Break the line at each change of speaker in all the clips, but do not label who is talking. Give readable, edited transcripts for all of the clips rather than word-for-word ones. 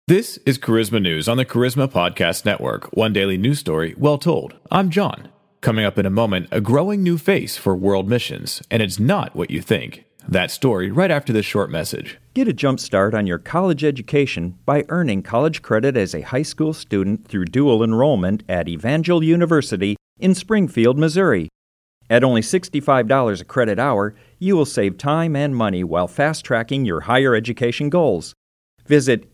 This is Charisma News on the Charisma Podcast Network, one daily news story well told. I'm John. Coming up in a moment, a growing new face for world missions, and it's not what you think. That story right after this short message.
Get a jump start on your college education by earning college credit as a high school student through dual enrollment at Evangel University in Springfield, Missouri. At only $65 a credit hour, you will save time and money while fast-tracking your higher education goals. Visit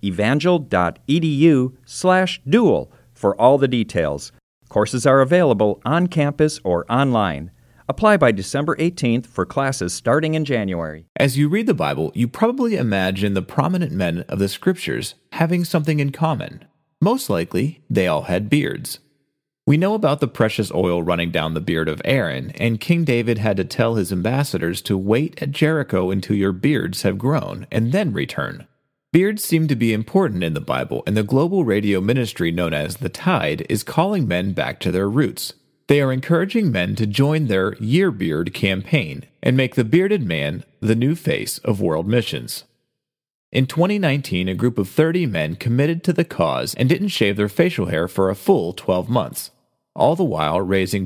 evangel.edu/dual for all the details. Courses are available on campus or online. Apply by December 18th for classes starting in January.
As you read the Bible, you probably imagine the prominent men of the Scriptures having something in common. Most likely, they all had beards. We know about the precious oil running down the beard of Aaron, and King David had to tell his ambassadors to wait at Jericho until your beards have grown and then return. Beards seem to be important in the Bible, and the global radio ministry known as The Tide is calling men back to their roots. They are encouraging men to join their Year Beard campaign and make the bearded man the new face of world missions. In 2019, a group of 30 men committed to the cause and didn't shave their facial hair for a full 12 months, all the while raising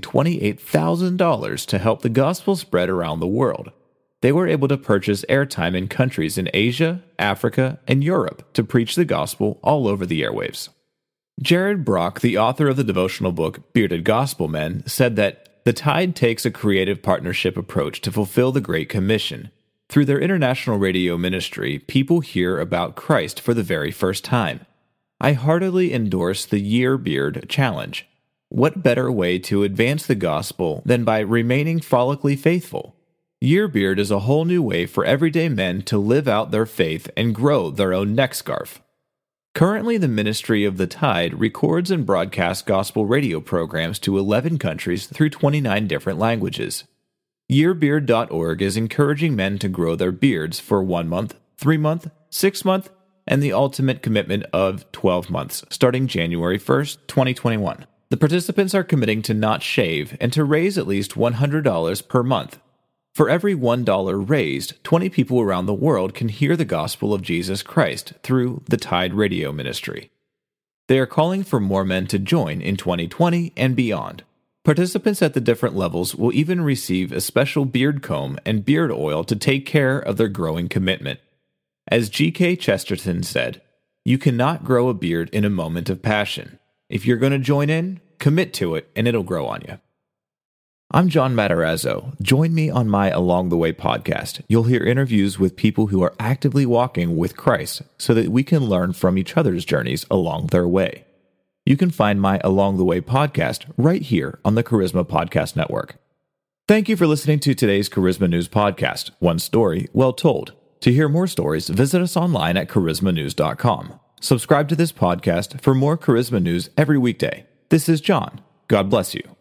$28,000 to help the gospel spread around the world. They were able to purchase airtime in countries in Asia, Africa, and Europe to preach the gospel all over the airwaves. Jared Brock, the author of the devotional book Bearded Gospel Men, said that The Tide takes a creative partnership approach to fulfill the Great Commission. Through their international radio ministry, people hear about Christ for the very first time. I heartily endorse the Year Beard Challenge. What better way to advance the gospel than by remaining follically faithful? Year Beard is a whole new way for everyday men to live out their faith and grow their own neck scarf. Currently, the ministry of The Tide records and broadcasts gospel radio programs to 11 countries through 29 different languages. Yearbeard.org is encouraging men to grow their beards for 1 month, 3 month, 6 month, and the ultimate commitment of 12 months, starting January 1st, 2021. The participants are committing to not shave and to raise at least $100 per month. For every $1 raised, 20 people around the world can hear the gospel of Jesus Christ through the Tide Radio Ministry. They are calling for more men to join in 2020 and beyond. Participants at the different levels will even receive a special beard comb and beard oil to take care of their growing commitment. As G.K. Chesterton said, "You cannot grow a beard in a moment of passion. If you're going to join in, commit to it and it'll grow on you." I'm John Matarazzo. Join me on my Along the Way podcast. You'll hear interviews with people who are actively walking with Christ so that we can learn from each other's journeys along their way. You can find my Along the Way podcast right here on the Charisma Podcast Network. Thank you for listening to today's Charisma News podcast, one story well told. To hear more stories, visit us online at charismanews.com. Subscribe to this podcast for more Charisma News every weekday. This is John. God bless you.